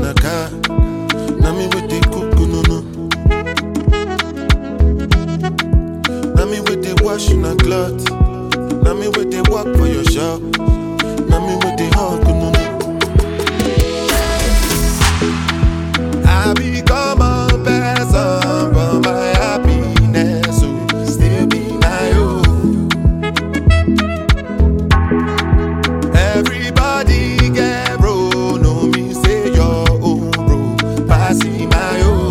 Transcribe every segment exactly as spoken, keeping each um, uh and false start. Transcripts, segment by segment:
a car. Now me with the cook, no no. Now me with the wash in a cloth. Now me with the work for your shop. Now me with the hug, no no. I become a person, but my happiness will still be my own. Everybody get bro, no me say your own bro, passing my own.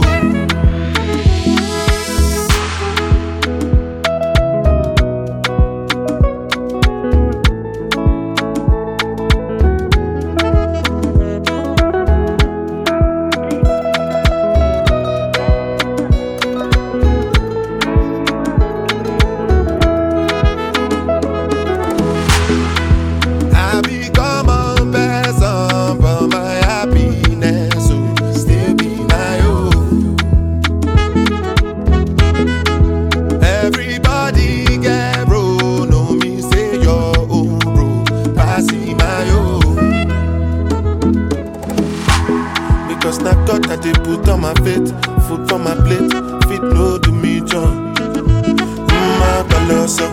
Cause na God that they put on my faith, food for my plate, fit no do me John. Mma colosso.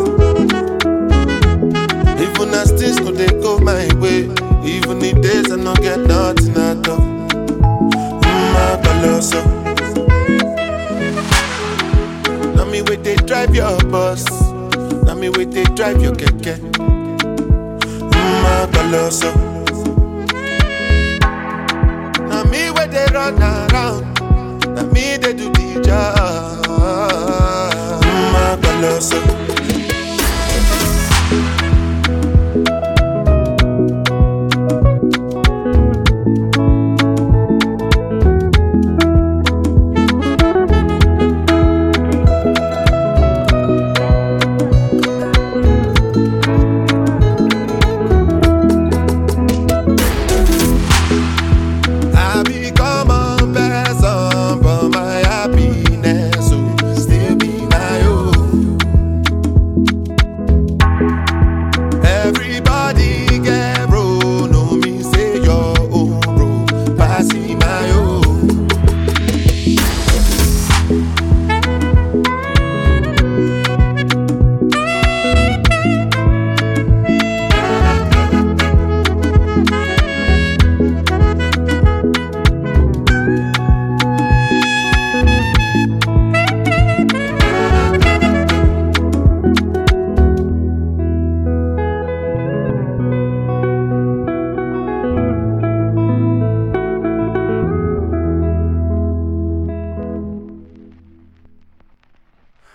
Even as things no they go my way, even the days I no get nothing at all. Mma colosso. Now me wait they drive your bus, now me wait they drive your keke. Mma colosso. They run around, now me they do the job. Mma colosso.